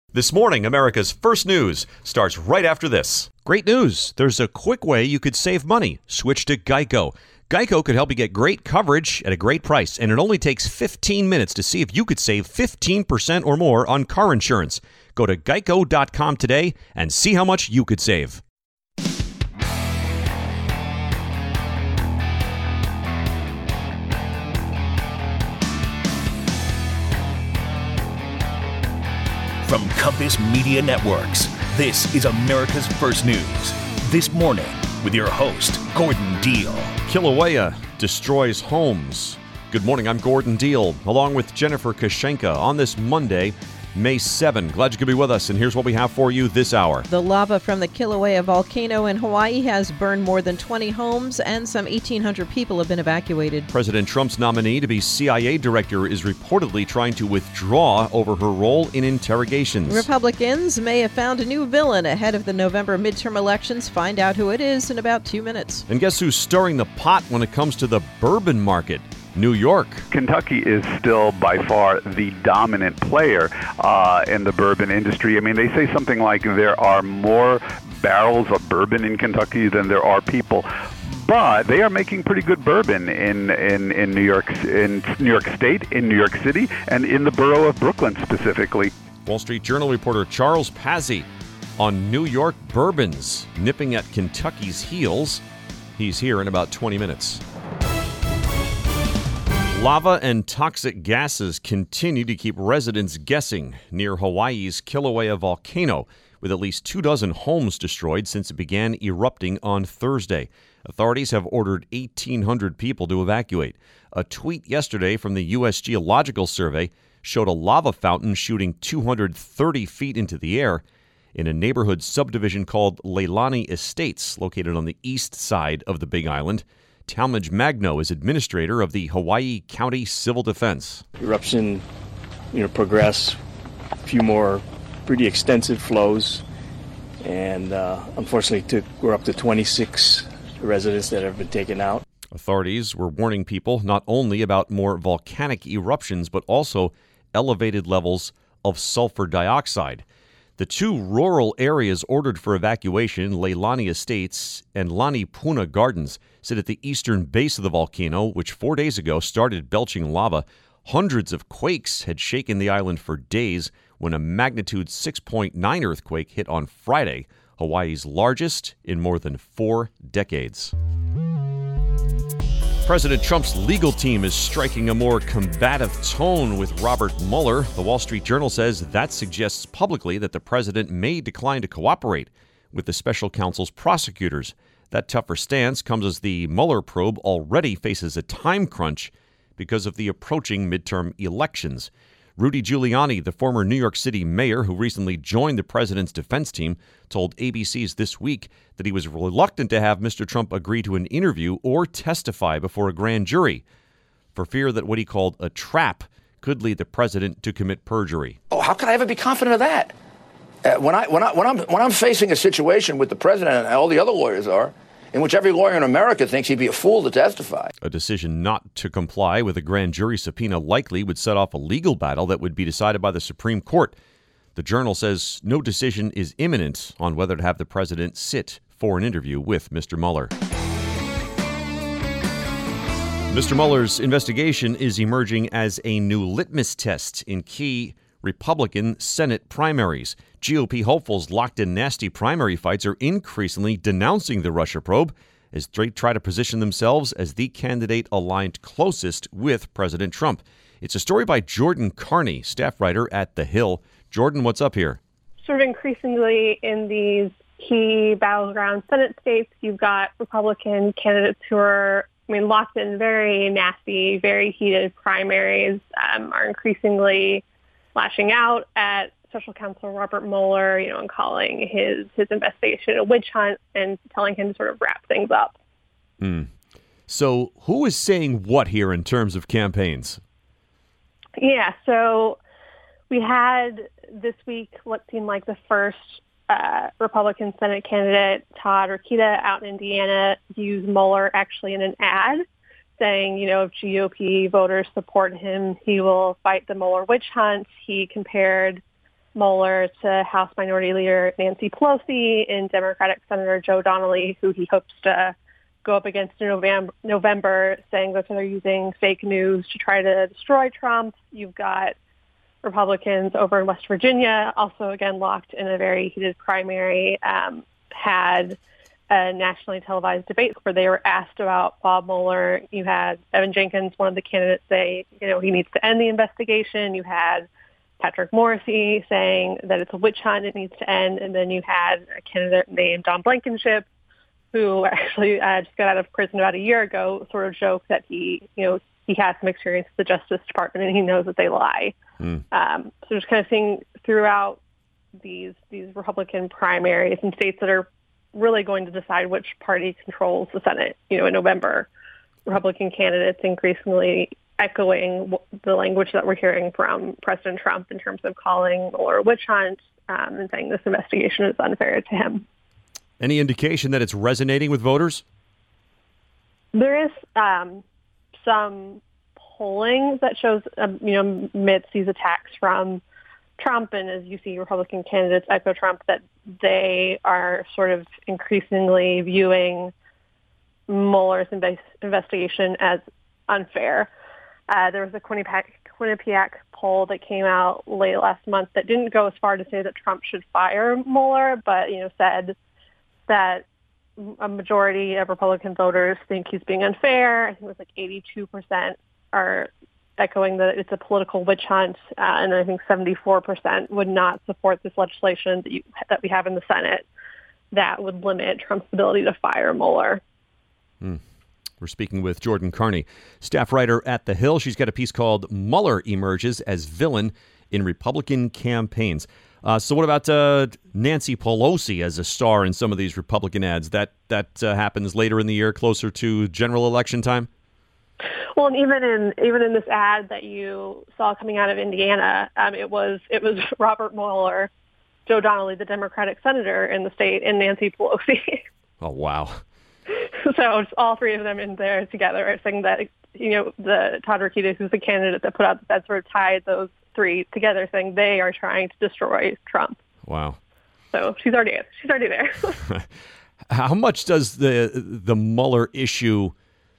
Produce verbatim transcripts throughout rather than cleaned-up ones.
This morning, America's First News starts right after this. Great news. There's a quick way you could save money. Switch to Geico. Geico could help you get great coverage at a great price, and it only takes fifteen minutes to see if you could save fifteen percent or more on car insurance. Go to geico dot com today and see how much you could save. From Compass Media Networks, this is America's First News. This morning, with your host, Gordon Deal. Kilauea destroys homes. Good morning, I'm Gordon Deal, along with Jennifer Kashenka on this Monday, May seventh. Glad you could be with us, and here's what we have for you this hour. The lava from the Kilauea volcano in Hawaii has burned more than twenty homes, and some eighteen hundred people have been evacuated. President Trump's nominee to be C I A director is reportedly trying to withdraw over her role in interrogations. Republicans may have found a new villain ahead of the November midterm elections. Find out who it is in about two minutes. And guess who's stirring the pot when it comes to the bourbon market? New York. Kentucky is still by far the dominant player uh, in the bourbon industry. I mean, they say something like there are more barrels of bourbon in Kentucky than there are people. But they are making pretty good bourbon in, in, in New York in New York State, in New York City, and in the borough of Brooklyn specifically. Wall Street Journal reporter Charles Pazzi on New York bourbons nipping at Kentucky's heels. He's here in about twenty minutes. Lava and toxic gases continue to keep residents guessing near Hawaii's Kilauea volcano, with at least two dozen homes destroyed since it began erupting on Thursday. Authorities have ordered eighteen hundred people to evacuate. A tweet yesterday from the U S Geological Survey showed a lava fountain shooting two hundred thirty feet into the air in a neighborhood subdivision called Leilani Estates, located on the east side of the Big Island. Talmadge Magno is administrator of the Hawaii County Civil Defense. Eruption, you know, progressed, a few more pretty extensive flows, and uh, unfortunately took, we're up to twenty-six residents that have been taken out. Authorities were warning people not only about more volcanic eruptions, but also elevated levels of sulfur dioxide. The two rural areas ordered for evacuation, Leilani Estates and Lani Puna Gardens, sit at the eastern base of the volcano, which four days ago started belching lava. Hundreds of quakes had shaken the island for days when a magnitude six point nine earthquake hit on Friday, Hawaii's largest in more than four decades. President Trump's legal team is striking a more combative tone with Robert Mueller. The Wall Street Journal says that suggests publicly that the president may decline to cooperate with the special counsel's prosecutors. That tougher stance comes as the Mueller probe already faces a time crunch because of the approaching midterm elections. Rudy Giuliani, the former New York City mayor who recently joined the president's defense team, told A B C's This Week that he was reluctant to have Mister Trump agree to an interview or testify before a grand jury for fear that what he called a trap could lead the president to commit perjury. Oh, how can I ever be confident of that? Uh, when I when I when I'm when I'm facing a situation with the president and all the other lawyers are, in which every lawyer in America thinks he'd be a fool to testify. A decision not to comply with a grand jury subpoena likely would set off a legal battle that would be decided by the Supreme Court. The Journal says no decision is imminent on whether to have the president sit for an interview with Mister Mueller. Mister Mueller's investigation is emerging as a new litmus test in key Republican Senate primaries. G O P hopefuls locked in nasty primary fights are increasingly denouncing the Russia probe as they try to position themselves as the candidate aligned closest with President Trump. It's a story by Jordan Carney, staff writer at The Hill. Jordan, what's up here? Sort of increasingly in these key battleground Senate states, you've got Republican candidates who are, I mean, locked in very nasty, very heated primaries, um, are increasingly lashing out at Special Counsel Robert Mueller, you know, and calling his his investigation a witch hunt and telling him to sort of wrap things up. Hmm. So who is saying what here in terms of campaigns? Yeah, so we had this week what seemed like the first uh, Republican Senate candidate, Todd Rokita, out in Indiana, use Mueller actually in an ad saying, you know, if G O P voters support him, he will fight the Mueller witch hunt. He compared Mueller to House Minority Leader Nancy Pelosi and Democratic Senator Joe Donnelly, who he hopes to go up against in November, November saying that they're using fake news to try to destroy Trump. You've got Republicans over in West Virginia, also, again, locked in a very heated primary, um, had a nationally televised debate where they were asked about Bob Mueller. You had Evan Jenkins, one of the candidates, say, you know, he needs to end the investigation. You had Patrick Morrissey saying that it's a witch hunt, it needs to end. And then you had a candidate named Don Blankenship, who actually uh, just got out of prison about a year ago, sort of joked that he, you know, he has some experience with the Justice Department and he knows that they lie. Mm. Um, so just kind of seeing throughout these these Republican primaries in states that are really going to decide which party controls the Senate, you know, in November, Republican candidates increasingly echoing the language that we're hearing from President Trump in terms of calling Mueller a witch hunt um, and saying this investigation is unfair to him. Any indication that it's resonating with voters? There is um, some polling that shows, um, you know, amidst these attacks from Trump, and as you see Republican candidates echo Trump, that they are sort of increasingly viewing Mueller's inve- investigation as unfair. Uh, there was a Quinnipiac, Quinnipiac poll that came out late last month that didn't go as far to say that Trump should fire Mueller, but, you know, said that a majority of Republican voters think he's being unfair. I think it was like eighty-two percent are echoing that it's a political witch hunt, uh, and I think seventy-four percent would not support this legislation that, you, that we have in the Senate that would limit Trump's ability to fire Mueller. Hmm. We're speaking with Jordan Carney, staff writer at The Hill. She's got a piece called Mueller Emerges as Villain in Republican Campaigns. Uh, so what about uh, Nancy Pelosi as a star in some of these Republican ads? That that uh, happens later in the year, closer to general election time? Well, and even in even in this ad that you saw coming out of Indiana, um, it was it was Robert Mueller, Joe Donnelly, the Democratic senator in the state, and Nancy Pelosi. Oh, wow. So it's all three of them in there together, saying that, you know, the Todd Rokita, who's the candidate that put out the ad, sort of tied those three together, saying they are trying to destroy Trump. Wow. So she's already she's already there. How much does the the Mueller issue,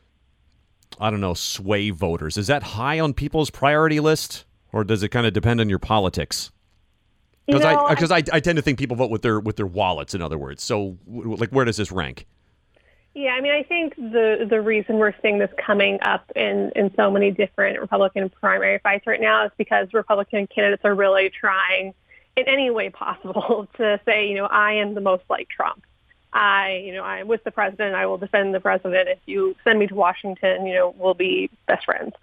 I don't know, sway voters? Is that high on people's priority list, or does it kind of depend on your politics? Because I because I, I, I tend to think people vote with their with their wallets. In other words, so like, where does this rank? Yeah, I mean, I think the the reason we're seeing this coming up in, in so many different Republican primary fights right now is because Republican candidates are really trying in any way possible to say, you know, I am the most like Trump. I, you know, I'm with the president. I will defend the president. If you send me to Washington, you know, we'll be best friends.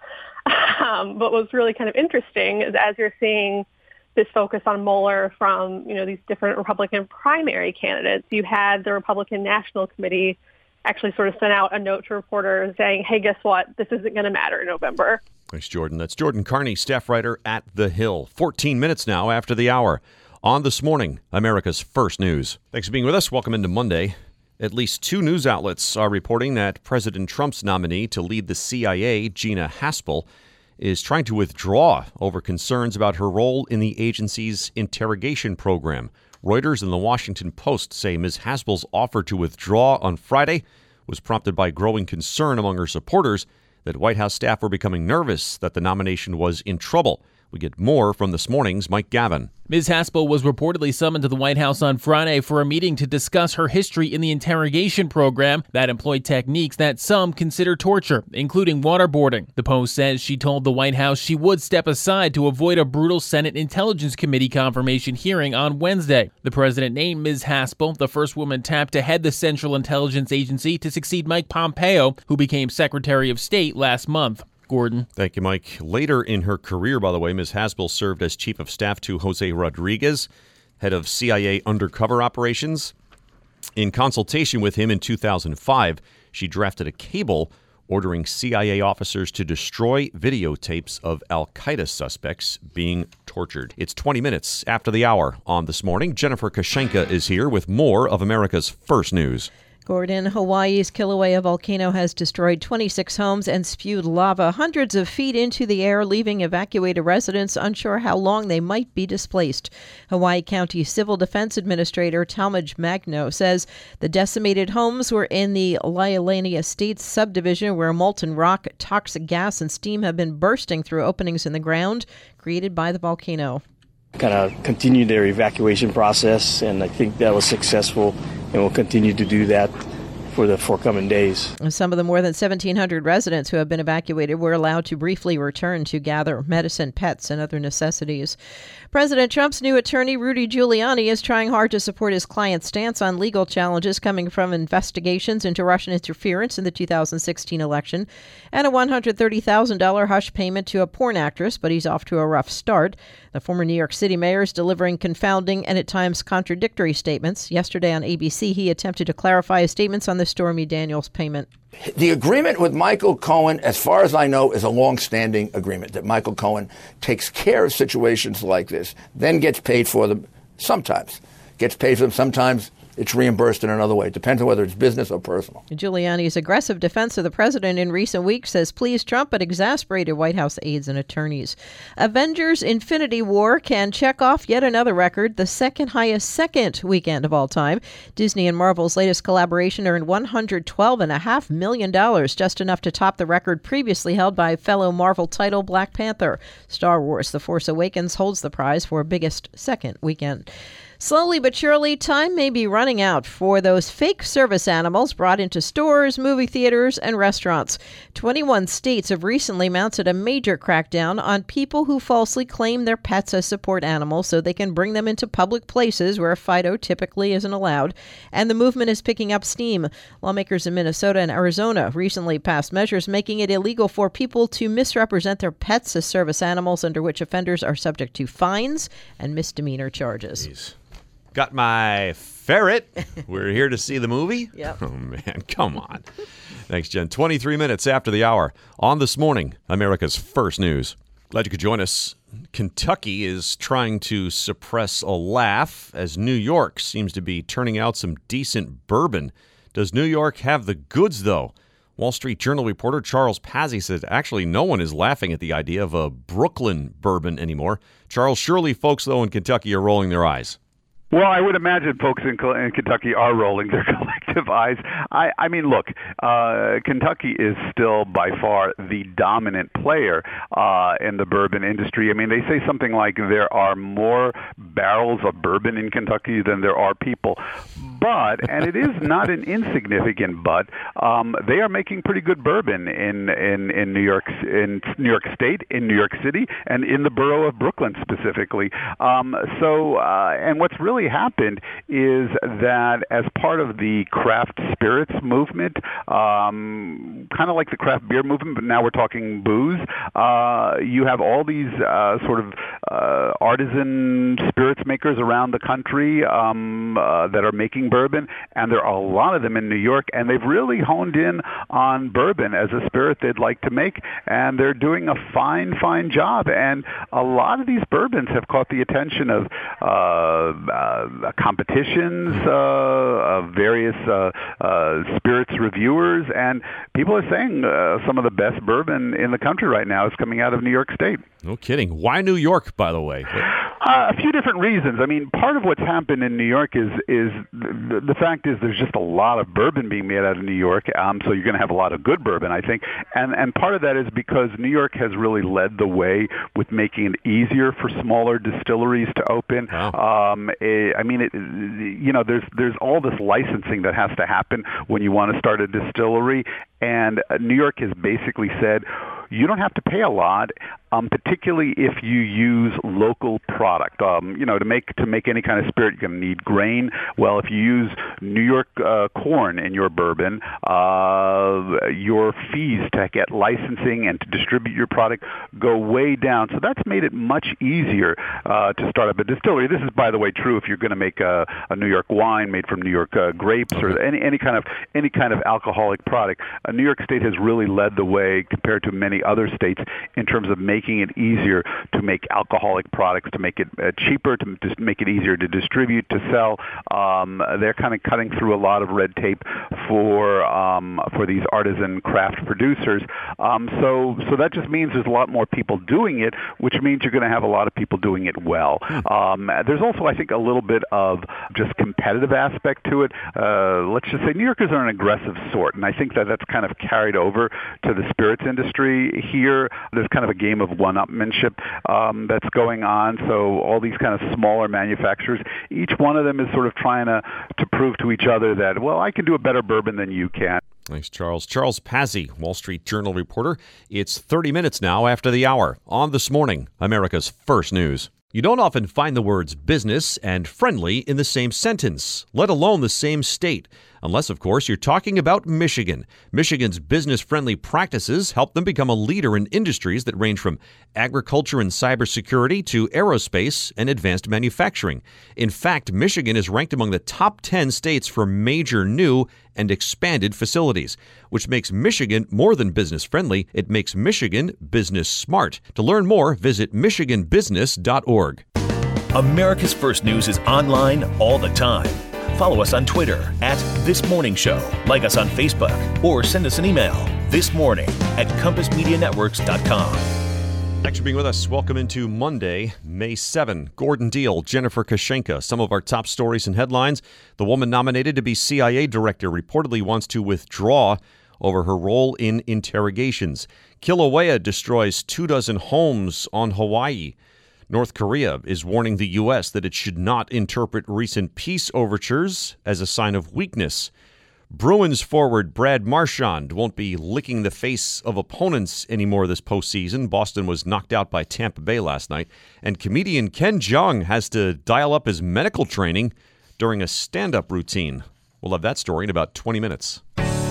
Um, but what's really kind of interesting is as you're seeing this focus on Mueller from, you know, these different Republican primary candidates, you had the Republican National Committee actually sort of sent out a note to reporters saying, hey, guess what? This isn't going to matter in November. Thanks, Jordan. That's Jordan Carney, staff writer at The Hill. fourteen minutes now after the hour. On This Morning, America's First News. Thanks for being with us. Welcome into Monday. At least two news outlets are reporting that President Trump's nominee to lead the C I A, Gina Haspel, is trying to withdraw over concerns about her role in the agency's interrogation program. Reuters and the Washington Post say Miz Haspel's offer to withdraw on Friday was prompted by growing concern among her supporters that White House staff were becoming nervous that the nomination was in trouble. We get more from This Morning's Mike Gavin. Miz Haspel was reportedly summoned to the White House on Friday for a meeting to discuss her history in the interrogation program that employed techniques that some consider torture, including waterboarding. The Post says she told the White House she would step aside to avoid a brutal Senate Intelligence Committee confirmation hearing on Wednesday. The president named Miz Haspel the first woman tapped to head the Central Intelligence Agency to succeed Mike Pompeo, who became Secretary of State last month. Gordon. Thank you, Mike. Later in her career, by the way, Miz Haspel served as chief of staff to Jose Rodriguez, head of C I A undercover operations. In consultation with him in two thousand five, she drafted a cable ordering C I A officers to destroy videotapes of al-Qaeda suspects being tortured. It's twenty minutes after the hour on This Morning. Jennifer Kashenka is here with more of America's First News. Gordon, Hawaii's Kilauea volcano has destroyed twenty-six homes and spewed lava hundreds of feet into the air, leaving evacuated residents unsure how long they might be displaced. Hawaii County Civil Defense Administrator Talmadge Magno says the decimated homes were in the Lailani Estates subdivision, where molten rock, toxic gas, and steam have been bursting through openings in the ground created by the volcano. Kind of continued their evacuation process, and I think that was successful, and we'll continue to do that for the forthcoming days. Some of the more than seventeen hundred residents who have been evacuated were allowed to briefly return to gather medicine, pets, and other necessities. President Trump's new attorney, Rudy Giuliani, is trying hard to support his client's stance on legal challenges coming from investigations into Russian interference in the two thousand sixteen election and a one hundred thirty thousand dollars hush payment to a porn actress, but he's off to a rough start. The former New York City mayor is delivering confounding and at times contradictory statements. Yesterday on A B C, he attempted to clarify his statements on the Stormy Daniels payment. The agreement with Michael Cohen, as far as I know, is a long-standing agreement that Michael Cohen takes care of situations like this, then gets paid for them sometimes. Gets paid for them sometimes. It's reimbursed in another way. It depends on whether it's business or personal. Giuliani's aggressive defense of the president in recent weeks has pleased Trump but exasperated White House aides and attorneys. Avengers Infinity War can check off yet another record, the second highest second weekend of all time. Disney and Marvel's latest collaboration earned one hundred twelve point five million dollars, just enough to top the record previously held by fellow Marvel title Black Panther. Star Wars The Force Awakens holds the prize for biggest second weekend. Slowly but surely, time may be running out for those fake service animals brought into stores, movie theaters, and restaurants. twenty-one states have recently mounted a major crackdown on people who falsely claim their pets as support animals so they can bring them into public places where Fido typically isn't allowed. And the movement is picking up steam. Lawmakers in Minnesota and Arizona recently passed measures making it illegal for people to misrepresent their pets as service animals, under which offenders are subject to fines and misdemeanor charges. Jeez. Got my ferret. We're here to see the movie? Yep. Oh, man, come on. Thanks, Jen. twenty-three minutes after the hour. On This Morning, America's First News. Glad you could join us. Kentucky is trying to suppress a laugh as New York seems to be turning out some decent bourbon. Does New York have the goods, though? Wall Street Journal reporter Charles Pazzi said actually no one is laughing at the idea of a Brooklyn bourbon anymore. Charles, surely folks, though, in Kentucky are rolling their eyes. Well, I would imagine folks in, in Kentucky are rolling their collective eyes. I, I mean, look, uh, Kentucky is still by far the dominant player uh, in the bourbon industry. I mean, they say something like there are more barrels of bourbon in Kentucky than there are people. But, and it is not an insignificant but, um, they are making pretty good bourbon in, in, in New York, in New York State, in New York City, and in the borough of Brooklyn specifically. Um, so, uh, and what's really happened is that as part of the craft spirits movement, um, kind of like the craft beer movement, but now we're talking booze, uh, you have all these uh, sort of uh, artisan spirits makers around the country um, uh, that are making bourbon, and there are a lot of them in New York, and they've really honed in on bourbon as a spirit they'd like to make, and they're doing a fine, fine job. And a lot of these bourbons have caught the attention of uh, uh, competitions, uh, of various uh, uh, spirits reviewers, and people are saying uh, some of the best bourbon in the country right now is coming out of New York State. No kidding. Why New York, by the way? Uh, a few different reasons. I mean, part of what's happened in New York is is the, the fact is there's just a lot of bourbon being made out of New York, um, so you're going to have a lot of good bourbon, I think. And and part of that is because New York has really led the way with making it easier for smaller distilleries to open. Wow. Um, it, I mean, it, you know, there's there's all this licensing that has to happen when you want to start a distillery, and New York has basically said, you don't have to pay a lot, um, particularly if you use local product. Um, you know, to make to make any kind of spirit, you're going to need grain. Well, if you use New York uh, corn in your bourbon, uh, your fees to get licensing and to distribute your product go way down. So that's made it much easier uh, to start up a distillery. This is, by the way, true if you're going to make a, a New York wine made from New York uh, grapes or any any kind of any kind of alcoholic product. Uh, New York State has really led the way compared to many other states in terms of making making it easier to make alcoholic products, to make it uh, cheaper, to just make it easier to distribute, to sell. Um, they're kind of cutting through a lot of red tape for um, for these artisan craft producers. Um, so so that just means there's a lot more people doing it, which means you're going to have a lot of people doing it well. Um, there's also, I think, a little bit of just competitive aspect to it. Uh, let's just say New Yorkers are an aggressive sort, and I think that that's kind of carried over to the spirits industry here. There's kind of a game of one-upmanship um, that's going on. So all these kind of smaller manufacturers, each one of them is sort of trying to, to prove to each other that, well, I can do a better bourbon than you can. Thanks, Charles. Charles Pazzi, Wall Street Journal reporter. It's thirty minutes now after the hour on This Morning, America's First News. You don't often find the words business and friendly in the same sentence, let alone the same state. Unless, of course, you're talking about Michigan. Michigan's business-friendly practices help them become a leader in industries that range from agriculture and cybersecurity to aerospace and advanced manufacturing. In fact, Michigan is ranked among the top ten states for major new and expanded facilities, which makes Michigan more than business-friendly. It makes Michigan business-smart. To learn more, visit michigan business dot org. America's First News is online all the time. Follow us on Twitter at This Morning Show. Like us on Facebook or send us an email this morning at compass media networks dot com. Thanks for being with us. Welcome into Monday, May seventh. Gordon Deal, Jennifer Kashenka. Some of our top stories and headlines. The woman nominated to be C I A director reportedly wants to withdraw over her role in interrogations. Kilauea destroys two dozen homes on Hawaii. North Korea is warning the U S that it should not interpret recent peace overtures as a sign of weakness. Bruins forward Brad Marchand won't be licking the face of opponents anymore this postseason. Boston was knocked out by Tampa Bay last night. And comedian Ken Jeong has to dial up his medical training during a stand-up routine. We'll have that story in about twenty minutes.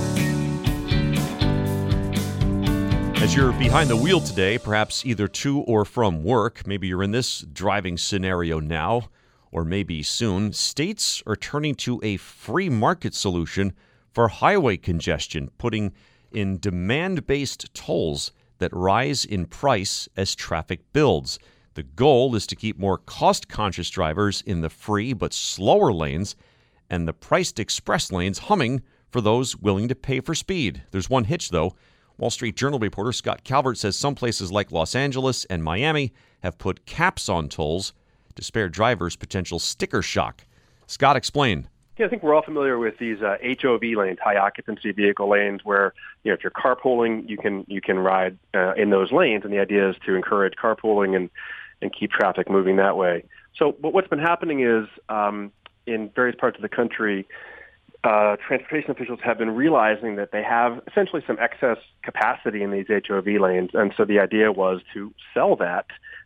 As you're behind the wheel today, perhaps either to or from work, maybe you're in this driving scenario now, or maybe soon, states are turning to a free market solution for highway congestion, putting in demand-based tolls that rise in price as traffic builds. The goal is to keep more cost-conscious drivers in the free but slower lanes and the priced express lanes humming for those willing to pay for speed. There's one hitch, though. Wall Street Journal reporter Scott Calvert says some places like Los Angeles and Miami have put caps on tolls to spare drivers potential sticker shock. Scott, explain. Yeah, I think we're all familiar with these uh, H O V lanes, high occupancy vehicle lanes, where you know if you're carpooling, you can you can ride uh, in those lanes, and the idea is to encourage carpooling and and keep traffic moving that way. So, but what's been happening is um, in various parts of the country, uh, transportation officials have been realizing that they have essentially some excess capacity in these H O V lanes, and so the idea was to sell that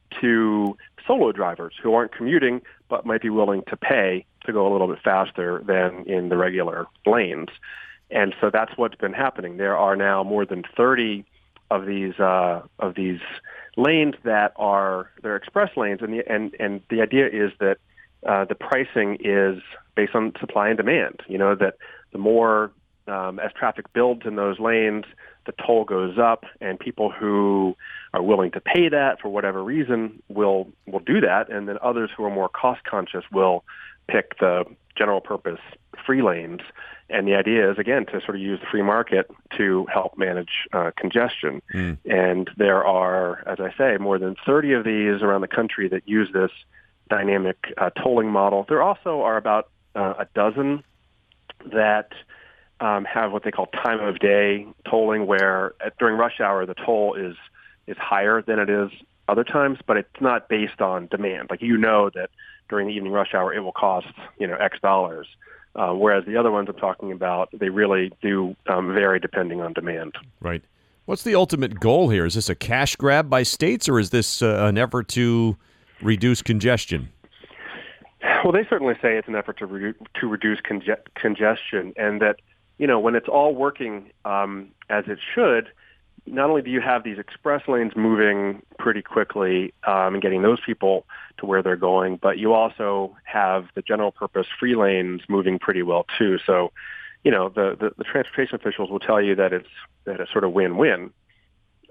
to solo drivers who aren't commuting but might be willing to pay to go a little bit faster than in the regular lanes. And so that's what's been happening. There are now more than thirty of these uh, of these lanes that are they're express lanes, and the and, and the idea is that uh, the pricing is based on supply and demand. You know that the more um, as traffic builds in those lanes, the toll goes up, and people who are willing to pay that for whatever reason will will do that, and then others who are more cost conscious will pick the general purpose free lanes. And the idea is, again, to sort of use the free market to help manage uh, congestion. Mm. And there are, as I say, more than thirty of these around the country that use this dynamic uh, tolling model. There also are about uh, a dozen that um, have what they call time of day tolling, where at, during rush hour the toll is is higher than it is other times, but it's not based on demand. Like, you know that during the evening rush hour it will cost, you know, X dollars. Uh, whereas the other ones I'm talking about, they really do um, vary depending on demand. Right. What's the ultimate goal here? Is this a cash grab by states, or is this uh, an effort to reduce congestion? Well, they certainly say it's an effort to re- to reduce conge- congestion, and that, you know, when it's all working um, as it should, not only do you have these express lanes moving pretty quickly um, and getting those people to where they're going, but you also have the general purpose free lanes moving pretty well too. So, you know, the, the, the transportation officials will tell you that it's that it's sort of win-win.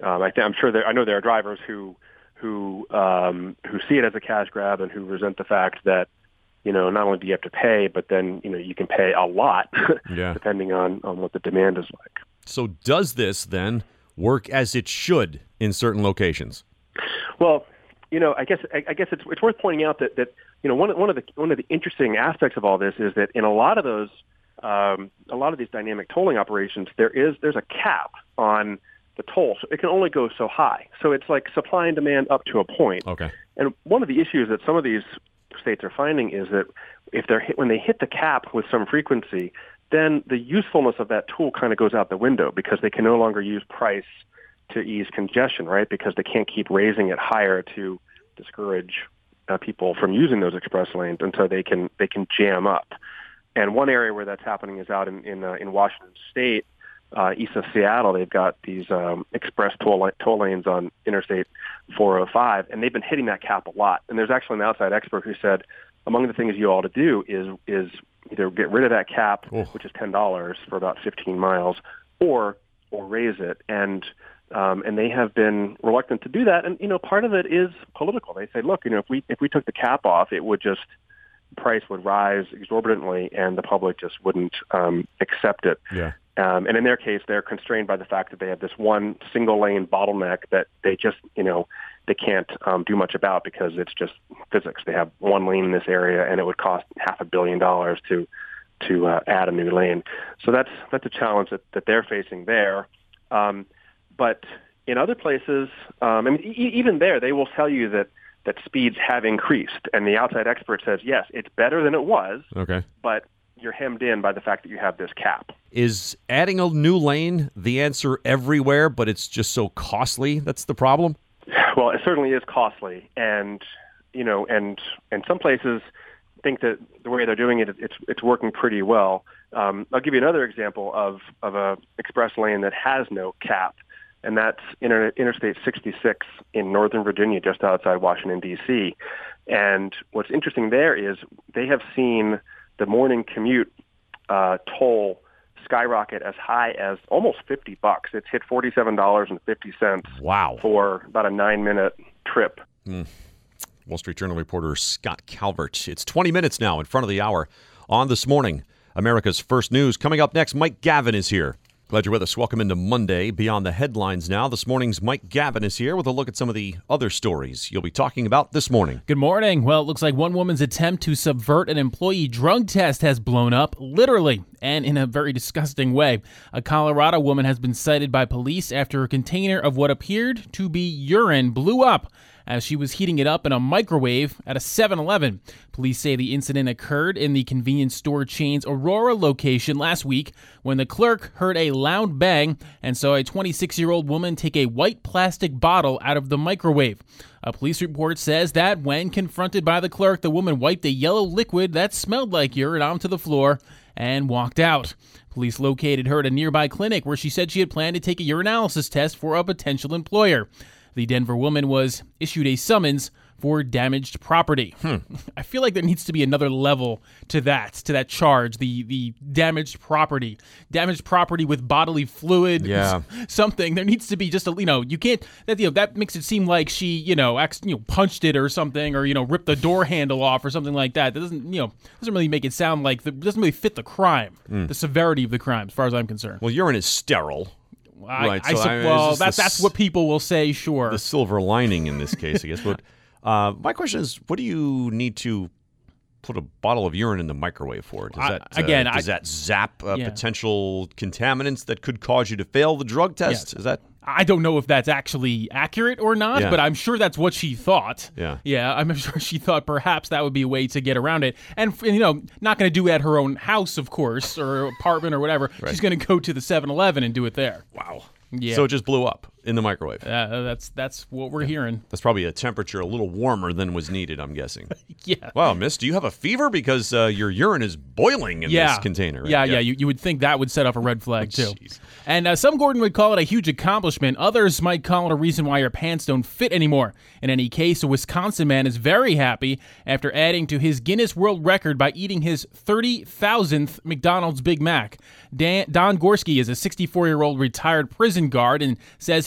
um, I th- I'm sure there, I know there are drivers who who um, who see it as a cash grab and who resent the fact that, you know, not only do you have to pay, but then, you know, you can pay a lot yeah. depending on, on what the demand is like. So does this then work as it should in certain locations? Well, you know, I guess I, I guess it's it's worth pointing out that, that you know one of, one of the one of the interesting aspects of all this is that in a lot of those um, a lot of these dynamic tolling operations, there is there's a cap on the toll, so it can only go so high. So it's like supply and demand up to a point. Okay. And one of the issues that some of these states are finding is that if they're hit, when they hit the cap with some frequency, then the usefulness of that tool kind of goes out the window because they can no longer use price to ease congestion, right? Because they can't keep raising it higher to discourage uh, people from using those express lanes, and so they can they can jam up. And one area where that's happening is out in in, uh, in Washington State. Uh, east of Seattle, they've got these um, express toll, toll lanes on Interstate four oh five, and they've been hitting that cap a lot. And there's actually an outside expert who said, among the things you ought to do is is either get rid of that cap, oh. which is ten dollars for about fifteen miles, or or raise it. And um, and they have been reluctant to do that. And you know, part of it is political. They say, look, you know, if we if we took the cap off, it would just price would rise exorbitantly, and the public just wouldn't um, accept it. Yeah. Um, and in their case, they're constrained by the fact that they have this one single lane bottleneck that they just, you know, they can't um, do much about because it's just physics. They have one lane in this area, and it would cost half a billion dollars to to uh, add a new lane. So that's that's a challenge that, that they're facing there. Um, but in other places, um, I mean, e- even there, they will tell you that that speeds have increased, and the outside expert says, yes, it's better than it was. Okay, but you're hemmed in by the fact that you have this cap. Is adding a new lane the answer everywhere, but it's just so costly? That's the problem? Well, it certainly is costly. And, you know, and and some places think that the way they're doing it, it's it's working pretty well. Um, I'll give you another example of, of a express lane that has no cap, and that's Inter- Interstate sixty-six in Northern Virginia, just outside Washington, D C. And what's interesting there is they have seen the morning commute uh, toll skyrocket as high as almost fifty bucks. It's hit forty-seven dollars and fifty cents. Wow. For about a nine-minute trip. Mm. Wall Street Journal reporter Scott Calvert. It's twenty minutes now in front of the hour on This Morning. America's First News. Coming up next, Mike Gavin is here. Glad you're with us. Welcome into Monday. Beyond the headlines now. This morning's Mike Gavin is here with a look at some of the other stories you'll be talking about this morning. Good morning. Well, it looks like one woman's attempt to subvert an employee drug test has blown up, literally, and in a very disgusting way. A Colorado woman has been cited by police after a container of what appeared to be urine blew up as she was heating it up in a microwave at a seven eleven. Police say the incident occurred in the convenience store chain's Aurora location last week when the clerk heard a loud bang and saw a twenty-six-year-old woman take a white plastic bottle out of the microwave. A police report says that when confronted by the clerk, the woman wiped a yellow liquid that smelled like urine onto the floor and walked out. Police located her at a nearby clinic where she said she had planned to take a urinalysis test for a potential employer. The Denver woman was issued a summons for damaged property. Hmm. I feel like there needs to be another level to that, to that charge, the the damaged property. Damaged property with bodily fluid, yeah. something. There needs to be just a, you know, you can't, that you know, that makes it seem like she, you know, ex, you know, punched it or something, or, you know, ripped the door handle off or something like that. That doesn't, you know, doesn't really make it sound like, the, doesn't really fit the crime, mm. the severity of the crime, as far as I'm concerned. Well, urine is sterile. I, right, I, so I, I mean, well, that's the, that's what people will say. Sure, the silver lining in this case, I guess. But uh, my question is, what do you need to put a bottle of urine in the microwave for? Does that I, again? Uh, does I, that zap uh, yeah. potential contaminants that could cause you to fail the drug test? Yeah. Is that? I don't know if that's actually accurate or not, yeah. but I'm sure that's what she thought. Yeah. Yeah, I'm sure she thought perhaps that would be a way to get around it. And, you know, not going to do it at her own house, of course, or apartment or whatever. Right. She's going to go to the seven eleven and do it there. Wow. Yeah. So it just blew up in the microwave. Uh, that's that's what we're yeah. hearing. That's probably a temperature a little warmer than was needed, I'm guessing. yeah. Wow, miss, do you have a fever? Because uh, your urine is boiling in yeah. this container. Right? Yeah, yeah, yeah. You, you would think that would set off a red flag, oh, too. Geez. And uh, some Gordon would call it a huge accomplishment. Others might call it a reason why your pants don't fit anymore. In any case, a Wisconsin man is very happy after adding to his Guinness World Record by eating his thirty thousandth McDonald's Big Mac. Dan, Don Gorski is a sixty-four-year-old retired prison guard and says he's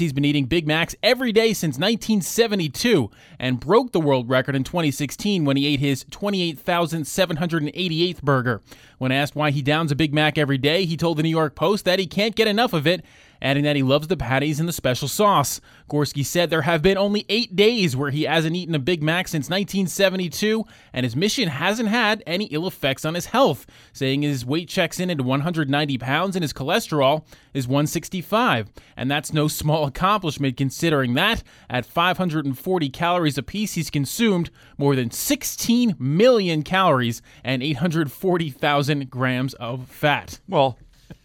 he's been eating Big Macs every day since nineteen seventy-two and broke the world record in twenty sixteen when he ate his twenty-eight thousand seven hundred eighty-eighth burger. When asked why he downs a Big Mac every day, he told the New York Post that he can't get enough of it, adding that he loves the patties and the special sauce. Gorski said there have been only eight days where he hasn't eaten a Big Mac since nineteen seventy-two, and his mission hasn't had any ill effects on his health, saying his weight checks in at one hundred ninety pounds and his cholesterol is one sixty-five. And that's no small accomplishment considering that at five hundred forty calories apiece, he's consumed more than sixteen million calories and eight hundred forty thousand grams of fat. Well,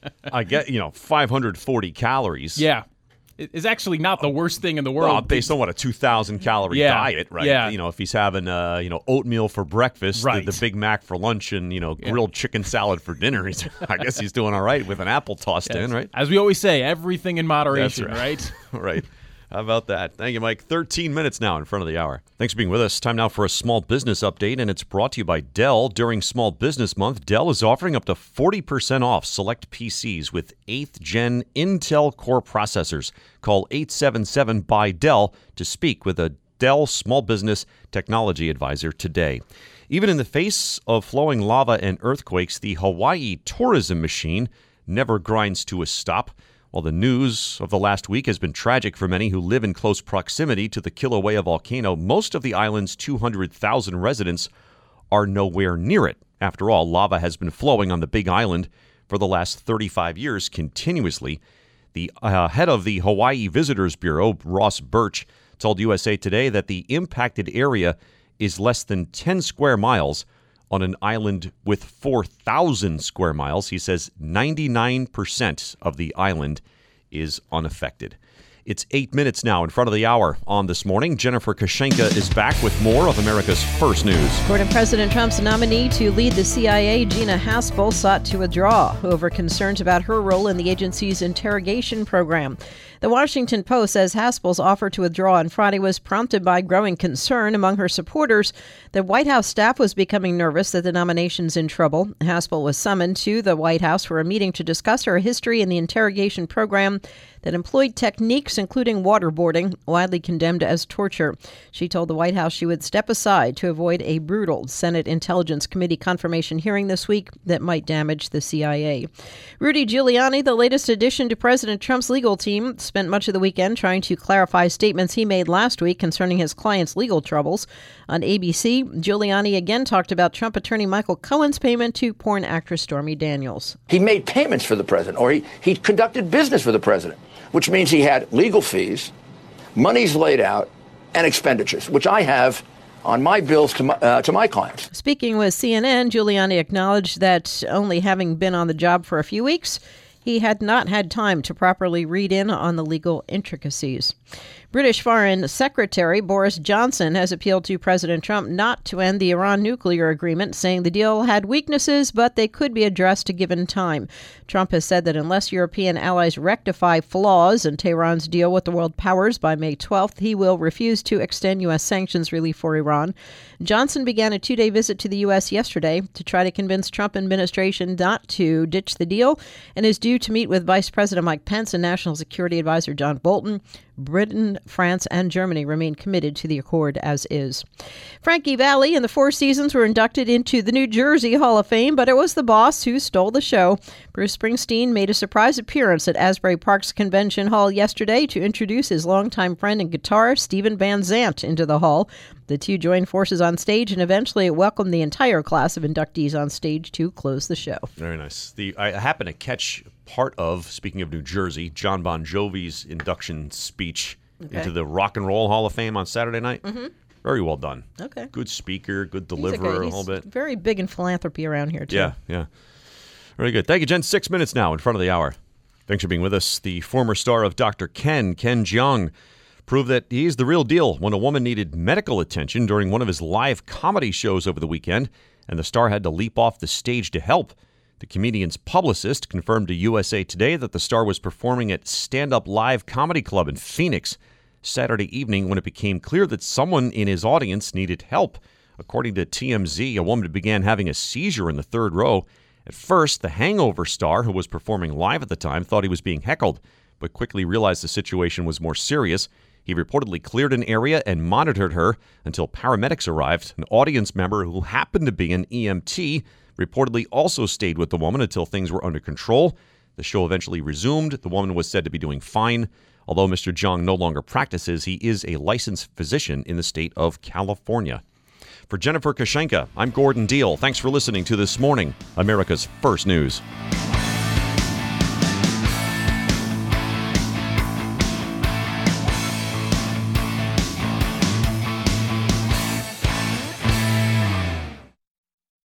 I get, you know, five hundred forty calories. Yeah. It's actually not the worst thing in the world. Well, based on what, a two thousand calorie yeah. diet, right? Yeah. You know, if he's having, uh, you know, oatmeal for breakfast, right. the, the Big Mac for lunch, and, you know, grilled yeah. chicken salad for dinner, he's, I guess he's doing all right with an apple tossed yes. in, right? As we always say, everything in moderation, That's right? Right. right. How about that? Thank you, Mike. thirteen minutes now in front of the hour. Thanks for being with us. Time now for a small business update, and it's brought to you by Dell. During Small Business Month, Dell is offering up to forty percent off select P Cs with eighth gen Intel Core processors. Call eight seven seven, B Y, D E L L to speak with a Dell Small Business Technology Advisor today. Even in the face of flowing lava and earthquakes, the Hawaii tourism machine never grinds to a stop. While the news of the last week has been tragic for many who live in close proximity to the Kilauea volcano, most of the island's two hundred thousand residents are nowhere near it. After all, lava has been flowing on the Big Island for the last thirty-five years continuously. The uh, head of the Hawaii Visitors Bureau, Ross Birch, told U S A Today that the impacted area is less than ten square miles on an island with four thousand square miles. He says ninety-nine percent of the island is unaffected. It's eight minutes now in front of the hour on This Morning. Jennifer Kashenka is back with more of America's First News. According to President Trump's nominee to lead the C I A, Gina Haspel, sought to withdraw over concerns about her role in the agency's interrogation program. The Washington Post says Haspel's offer to withdraw on Friday was prompted by growing concern among her supporters that White House staff was becoming nervous that the nomination's in trouble. Haspel was summoned to the White House for a meeting to discuss her history in the interrogation program that employed techniques including waterboarding, widely condemned as torture. She told the White House she would step aside to avoid a brutal Senate Intelligence Committee confirmation hearing this week that might damage the C I A. Rudy Giuliani, the latest addition to President Trump's legal team, spent much of the weekend trying to clarify statements he made last week concerning his client's legal troubles. On A B C, Giuliani again talked about Trump attorney Michael Cohen's payment to porn actress Stormy Daniels. He made payments for the president, or he, he conducted business for the president, which means he had legal fees, monies laid out, and expenditures, which I have on my bills to my, uh, to my clients. Speaking with C N N, Giuliani acknowledged that only having been on the job for a few weeks, he had not had time to properly read in on the legal intricacies. British Foreign Secretary Boris Johnson has appealed to President Trump not to end the Iran nuclear agreement, saying the deal had weaknesses, but they could be addressed given time. Trump has said that unless European allies rectify flaws in Tehran's deal with the world powers by May twelfth, he will refuse to extend U S sanctions relief for Iran. Johnson began a two-day visit to the U S yesterday to try to convince Trump administration not to ditch the deal, and is due to meet with Vice President Mike Pence and National Security Advisor John Bolton. Britain, France, and Germany remain committed to the accord as is. Frankie Valli and the Four Seasons were inducted into the New Jersey Hall of Fame, but it was the boss who stole the show. Bruce Springsteen made a surprise appearance at Asbury Park's Convention Hall yesterday to introduce his longtime friend and guitarist Stephen Van Zandt into the hall. The two joined forces on stage and eventually welcomed the entire class of inductees on stage to close the show. Very nice. The I happened to catch part of, speaking of New Jersey, John Bon Jovi's induction speech okay. into the Rock and Roll Hall of Fame on Saturday night. Mm-hmm. Very well done. Okay. Good speaker, good deliverer, a, a whole bit. Very big in philanthropy around here, too. Yeah, yeah. Very good. Thank you, Jen. Six minutes now in front of the hour. Thanks for being with us. The former star of Doctor Ken, Ken Jeong, proved that he's the real deal when a woman needed medical attention during one of his live comedy shows over the weekend, and the star had to leap off the stage to help. The comedian's publicist confirmed to U S A Today that the star was performing at Stand Up Live Comedy Club in Phoenix Saturday evening when it became clear that someone in his audience needed help. According to T M Z, a woman began having a seizure in the third row. At first, the Hangover star, who was performing live at the time, thought he was being heckled, but quickly realized the situation was more serious. He reportedly cleared an area and monitored her until paramedics arrived. An audience member who happened to be an E M T reportedly also stayed with the woman until things were under control. The show eventually resumed. The woman was said to be doing fine. Although Mister Jung no longer practices, he is a licensed physician in the state of California. For Jennifer Kashenka, I'm Gordon Deal. Thanks for listening to This Morning, America's First News.